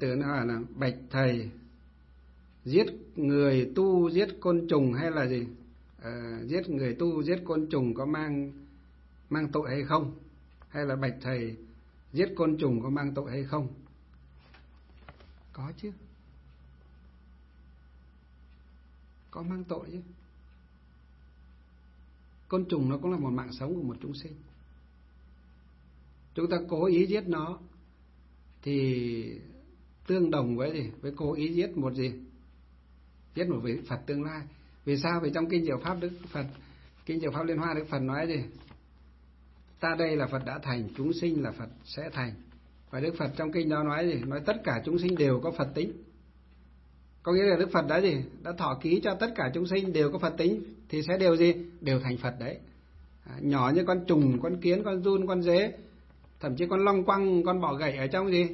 tử nó hỏi là bạch thầy, giết người tu giết côn trùng hay là gì? Giết người tu giết côn trùng có mang tội hay không? Hay là bạch thầy, giết côn trùng có mang tội hay không? Có chứ, có mang tội chứ. Côn trùng nó cũng là một mạng sống của một chúng sinh. Chúng ta cố ý giết nó thì tương đồng với gì? Với cố ý giết một gì? Giết một vị Phật tương lai. Vì sao? Vì trong kinh Diệu Pháp kinh Diệu Pháp Liên Hoa, Đức Phật nói gì? Ta đây là Phật đã thành, chúng sinh là Phật sẽ thành. Và Đức Phật trong kinh đó nói gì? Nói tất cả chúng sinh đều có Phật tính. Có nghĩa là Đức Phật đã gì? Đã thọ ký cho tất cả chúng sinh đều có Phật tính thì sẽ đều gì? Đều thành Phật đấy. Nhỏ như con trùng, con kiến, con giun, con dế, thậm chí con long quăng, con bọ gậy ở trong gì?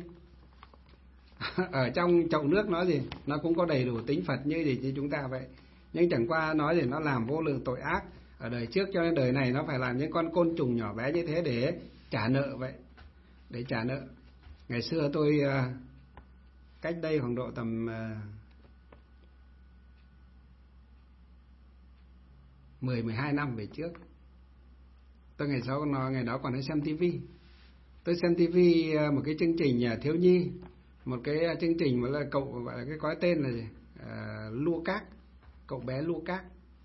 Ở trong chậu nước nó gì? Nó cũng có đầy đủ tính Phật như chúng ta vậy. Nhưng chẳng qua nói gì? Nó làm vô lượng tội ác ở đời trước, cho nên đời này nó phải làm những con côn trùng nhỏ bé như thế để trả nợ vậy. Để trả nợ. Ngày xưa tôi cách đây khoảng độ tầm 10-12 năm về trước, tôi ngày đó còn hay xem tivi. Tôi xem tivi một cái chương trình thiếu nhi, một cái chương trình mà là cậu gọi là cái có tên là gì? Lua Cát, cậu bé Lua Cát.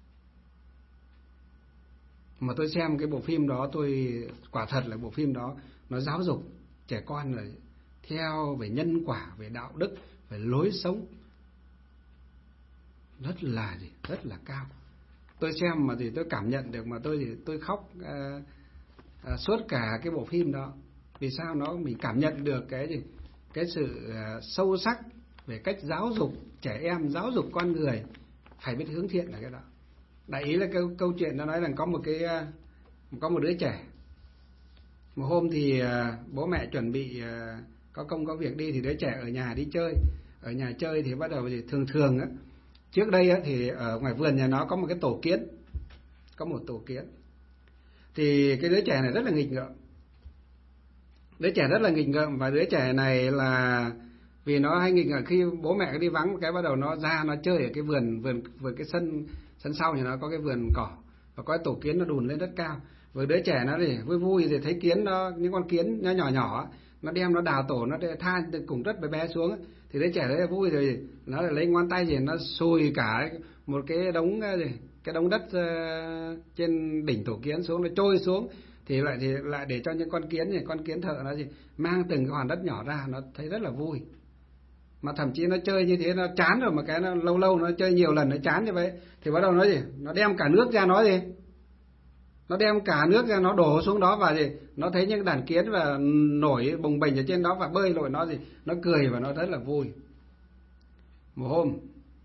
Mà tôi xem cái bộ phim đó, tôi quả thật là bộ phim đó nó giáo dục trẻ con là theo về nhân quả, về đạo đức, về lối sống rất là cao. Tôi xem mà thì tôi cảm nhận được, mà tôi khóc suốt cả cái bộ phim đó. Vì sao? Mình cảm nhận được cái sự sâu sắc về cách giáo dục trẻ em, giáo dục con người phải biết hướng thiện là cái đó. Đại ý là câu chuyện nó nói là có một đứa trẻ. Một hôm thì bố mẹ chuẩn bị có công có việc đi, thì đứa trẻ ở nhà đi chơi. Ở nhà chơi thì bắt đầu thì thường á, trước đây á, thì ở ngoài vườn nhà nó có một cái tổ kiến, có một tổ kiến. Thì cái đứa trẻ này rất là nghịch ngợm. Đứa trẻ rất là nghịch ngợm, và đứa trẻ này là vì nó hay nghịch ngợm, khi bố mẹ đi vắng cái bắt đầu nó ra nó chơi ở cái vườn cái sân sau nhà nó có cái vườn cỏ, và có cái tổ kiến nó đùn lên rất cao. Và đứa trẻ nó thì vui thì thấy kiến nó, những con kiến nhỏ nó đem nó đào tổ, nó tha cùng đất bé xuống, thì đứa trẻ đấy vui rồi nó lại lấy ngón tay gì nó xùi cả một cái đống đất trên đỉnh tổ kiến xuống, nó trôi xuống, thì lại để cho những con kiến thợ nó mang từng cái hoàn đất nhỏ ra, nó thấy rất là vui. Mà thậm chí nó chơi như thế nó chán rồi, mà cái nó lâu nó chơi nhiều lần nó chán như vậy, thì bắt đầu nó đem cả nước ra, nó đem cả nước ra nó đổ xuống đó, và nó thấy những đàn kiến và nổi bồng bềnh ở trên đó và bơi lội, nó cười và nó rất là vui. Một hôm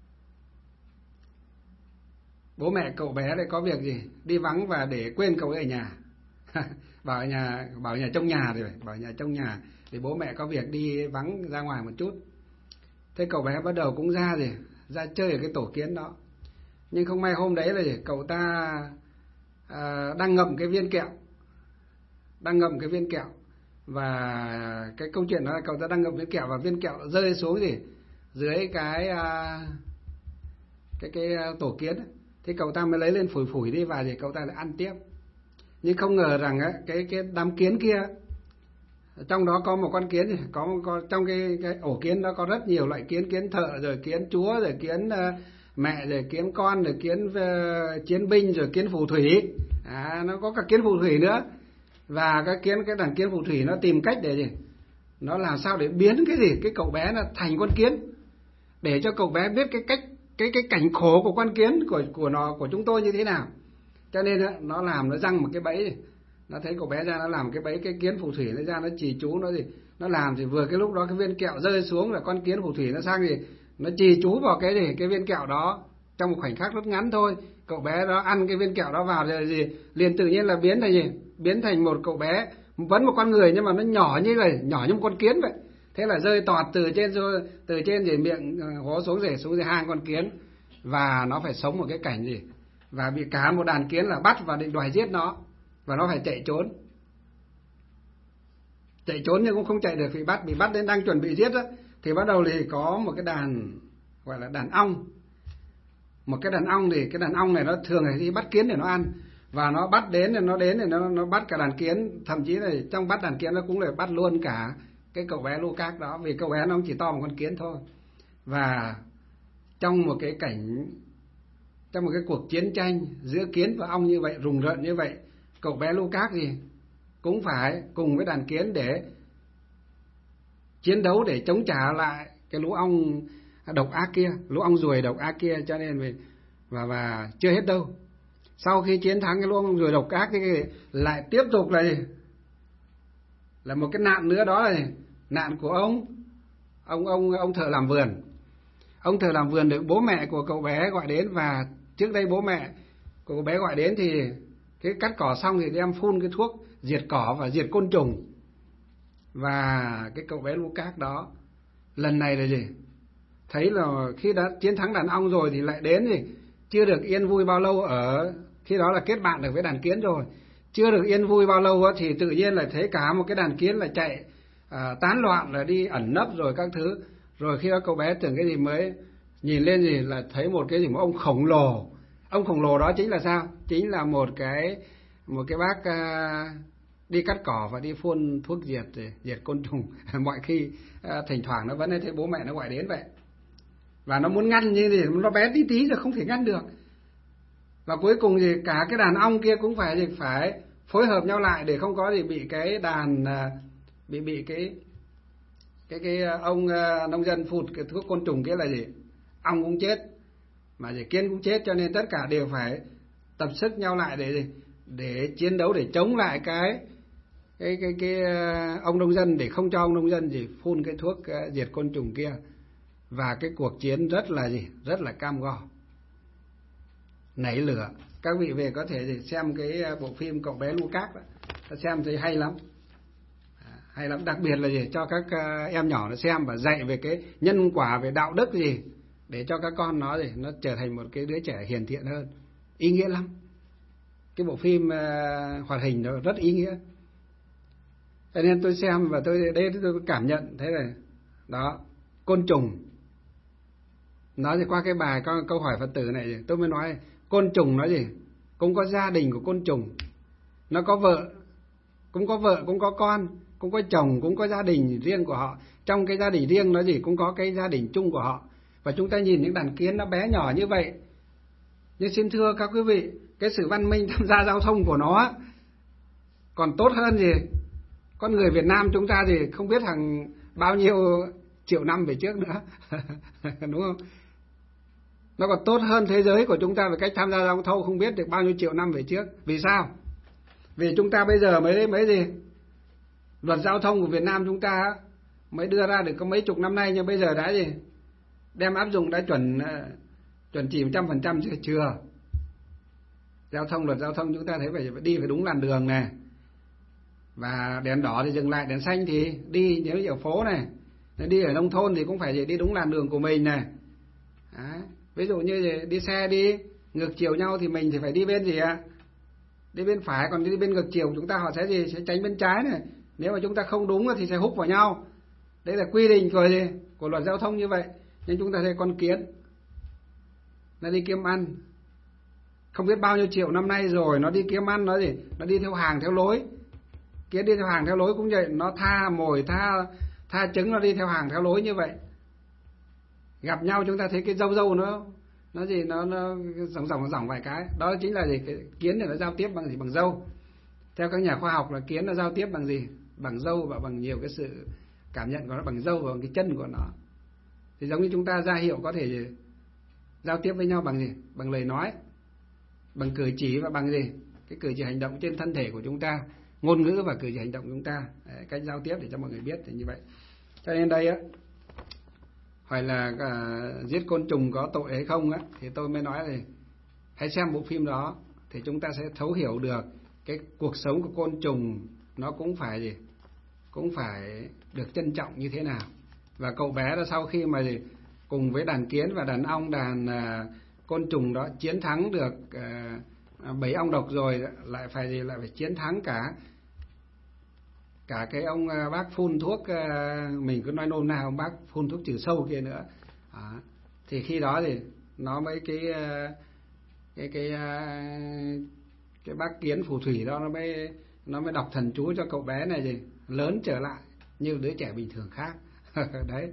bố mẹ cậu bé lại có việc đi vắng và để quên cậu ấy ở nhà. bảo nhà trong nhà rồi, bảo nhà trong nhà thì bố mẹ có việc đi vắng ra ngoài một chút. Thế cậu bé bắt đầu cũng ra chơi ở cái tổ kiến đó. Nhưng không may hôm đấy là cậu ta đang ngậm cái viên kẹo, và cái câu chuyện đó là cậu ta đang ngậm viên kẹo, và viên kẹo rơi xuống dưới cái tổ kiến. Thế cậu ta mới lấy lên phủi đi, và cậu ta lại ăn tiếp. Nhưng không ngờ rằng cái đám kiến kia, trong đó có một con kiến, có trong cái ổ kiến đó có rất nhiều loại kiến thợ, rồi kiến chúa, rồi kiến mẹ, rồi kiến con, rồi kiến chiến binh, rồi kiến phù thủy. Nó có cả kiến phù thủy nữa. Và cái đàn kiến phù thủy nó tìm cách để nó làm sao để biến cái cậu bé nó thành con kiến, để cho cậu bé biết cái cảnh khổ của con kiến của chúng tôi như thế nào. Cho nên nó răng một cái bẫy. Nó thấy cậu bé ra, nó làm cái bẫy, cái kiến phù thủy nó ra, nó chì chú nó làm, thì vừa cái lúc đó cái viên kẹo rơi xuống là con kiến phù thủy nó sang nó chì chú vào cái viên kẹo đó trong một khoảnh khắc rất ngắn thôi. Cậu bé đó ăn cái viên kẹo đó vào rồi liền tự nhiên là biến thành một cậu bé, vẫn một con người nhưng mà nó nhỏ như một con kiến vậy. Thế là rơi tọt từ trên miệng hố xuống hang con kiến, và nó phải sống một cái cảnh và bị cả một đàn kiến là bắt và định đòi giết nó, và nó phải chạy trốn nhưng cũng không chạy được, bị bắt đến đang chuẩn bị giết đó, thì bắt đầu thì có một cái đàn gọi là đàn ong. Một cái đàn ong thì cái đàn ong này nó thường là đi bắt kiến để nó ăn, và nó bắt đến thì nó bắt cả đàn kiến, thậm chí là trong bắt đàn kiến nó cũng lại bắt luôn cả cái cậu bé Lucas đó, vì cậu bé nó chỉ to một con kiến thôi. Và trong một cái cuộc chiến tranh giữa kiến và ong như vậy, rùng rợn như vậy, cậu bé Lucas thì cũng phải cùng với đàn kiến để chiến đấu để chống trả lại cái lũ ong độc ác kia, lũ ong ruồi độc ác kia. Cho nên và chưa hết đâu. Sau khi chiến thắng cái lũ ong ruồi độc ác thì lại tiếp tục là một cái nạn nữa, đó là nạn của ông thợ làm vườn. Ông thợ làm vườn được bố mẹ của cậu bé gọi đến, và trước đây bố mẹ của cậu bé gọi đến thì cái cắt cỏ xong thì đem phun cái thuốc diệt cỏ và diệt côn trùng. Và cái cậu bé Lucas đó lần này là gì? Thấy là khi đã chiến thắng đàn ong rồi thì lại đến thì chưa được yên vui bao lâu, ở khi đó là kết bạn được với đàn kiến rồi. Chưa được yên vui bao lâu thì tự nhiên lại thấy cả một cái đàn kiến là chạy tán loạn, là đi ẩn nấp rồi các thứ. Rồi khi đó cậu bé tưởng cái gì, mới nhìn lên gì là thấy một cái gì, một ông khổng lồ. Ông khổng lồ đó chính là sao? Chính là một cái bác đi cắt cỏ và đi phun thuốc diệt côn trùng. Mọi khi thỉnh thoảng nó vẫn thấy bố mẹ nó gọi đến vậy. Và nó muốn ngăn như thì nó bé tí tí rồi không thể ngăn được. Và cuối cùng thì cả cái đàn ong kia cũng phải phối hợp nhau lại để không có gì bị cái đàn bị cái ông nông dân phụt cái thuốc côn trùng kia là gì, ong cũng chết mà kiến cũng chết. Cho nên tất cả đều phải tập sức nhau lại để chiến đấu, để chống lại cái ông nông dân, để không cho ông nông dân phun cái thuốc diệt côn trùng kia. Và cái cuộc chiến rất là cam go, nảy lửa. Các vị về có thể xem cái bộ phim cậu bé Lucas đó, xem thấy hay lắm. Hay lắm, đặc biệt là cho các em nhỏ nó xem và dạy về cái nhân quả, về đạo đức để cho các con nó trở thành một cái đứa trẻ hiền thiện hơn. Ý nghĩa lắm. Cái bộ phim hoạt hình nó rất ý nghĩa. Cho nên tôi xem và tôi cảm nhận thế này. Đó, côn trùng. Nói qua cái bài câu hỏi Phật tử này tôi mới nói côn trùng nó cũng có gia đình của côn trùng. Nó có vợ, cũng có con, cũng có chồng, cũng có gia đình riêng của họ. Trong cái gia đình riêng nó cũng có cái gia đình chung của họ. Và chúng ta nhìn những đàn kiến nó bé nhỏ như vậy, nhưng xin thưa các quý vị, cái sự văn minh tham gia giao thông của nó còn tốt hơn con người Việt Nam chúng ta không biết hàng bao nhiêu triệu năm về trước nữa. Đúng không? Nó còn tốt hơn thế giới của chúng ta về cách tham gia giao thông không biết được bao nhiêu triệu năm về trước. Vì sao? Vì chúng ta bây giờ mới luật giao thông của Việt Nam chúng ta mới đưa ra được có mấy chục năm nay, nhưng bây giờ đã đem áp dụng đã chuẩn chỉ 100% chưa? Luật giao thông chúng ta thấy phải đi đúng làn đường này, và đèn đỏ thì dừng lại, đèn xanh thì đi. Nếu ở phố này, đi ở nông thôn thì cũng phải đi đúng làn đường của mình này. Đấy. Ví dụ như đi xe đi ngược chiều nhau thì mình thì phải đi bên đi bên phải, còn đi bên ngược chiều chúng ta họ sẽ tránh bên trái này. Nếu mà chúng ta không đúng thì sẽ húc vào nhau. Đấy là quy định của luật giao thông như vậy. Nhưng chúng ta thấy con kiến nó đi kiếm ăn không biết bao nhiêu triệu năm nay rồi, nó đi kiếm ăn, nó đi theo hàng theo lối. Kiến đi theo hàng theo lối cũng vậy, nó tha mồi tha trứng, nó đi theo hàng theo lối như vậy. Gặp nhau chúng ta thấy cái dâu nó dòng vài cái, đó chính là cái kiến này nó giao tiếp bằng bằng dâu. Theo các nhà khoa học là kiến nó giao tiếp bằng bằng dâu, và bằng nhiều cái sự cảm nhận của nó bằng dâu và bằng cái chân của nó. Thì giống như chúng ta ra hiệu có thể giao tiếp với nhau bằng bằng lời nói, bằng cử chỉ, và bằng cái cử chỉ hành động trên thân thể của chúng ta, ngôn ngữ và cử chỉ hành động của chúng ta. Đấy, cách giao tiếp để cho mọi người biết thì như vậy. Cho nên đây hỏi là giết côn trùng có tội hay không thì tôi mới nói là hãy xem bộ phim đó thì chúng ta sẽ thấu hiểu được cái cuộc sống của côn trùng nó cũng phải được trân trọng như thế nào. Và cậu bé đó sau khi mà cùng với đàn kiến và đàn ong, đàn côn trùng đó chiến thắng được 7 ong độc rồi, lại phải chiến thắng cả cả cái ông bác phun thuốc, mình cứ nói nôm na ông bác phun thuốc trừ sâu kia nữa. Thì khi đó thì nó mới cái bác Kiến phù thủy đó nó mới đọc thần chú cho cậu bé này gì lớn trở lại như đứa trẻ bình thường khác. Đấy.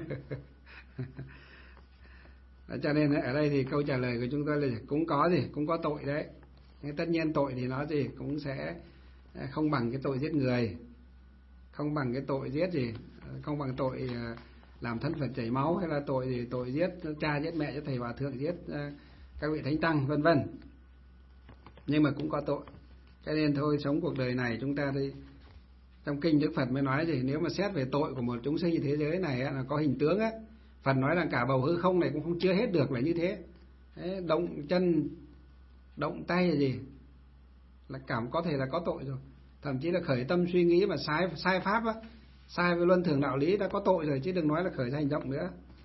Cho nên ở đây thì câu trả lời của chúng tôi là cũng có tội đấy. Nhưng tất nhiên tội thì nó gì cũng sẽ không bằng cái tội giết người, không bằng cái tội giết gì, không bằng tội làm thân Phật chảy máu, hay là tội giết cha giết mẹ giết thầy hòa thượng giết các vị thánh tăng vân vân. Nhưng mà cũng có tội. Cho nên thôi, sống cuộc đời này chúng ta đi, trong kinh Đức Phật mới nói gì, nếu mà xét về tội của một chúng sinh thế giới này là có hình tướng á, Phật nói là cả bầu hư không này cũng không chứa hết được là như thế. Đấy, động chân động tay là gì là có thể là có tội rồi. Thậm chí là khởi tâm suy nghĩ mà sai pháp á, sai với luân thường đạo lý đã có tội rồi, chứ đừng nói là khởi ra hành động nữa.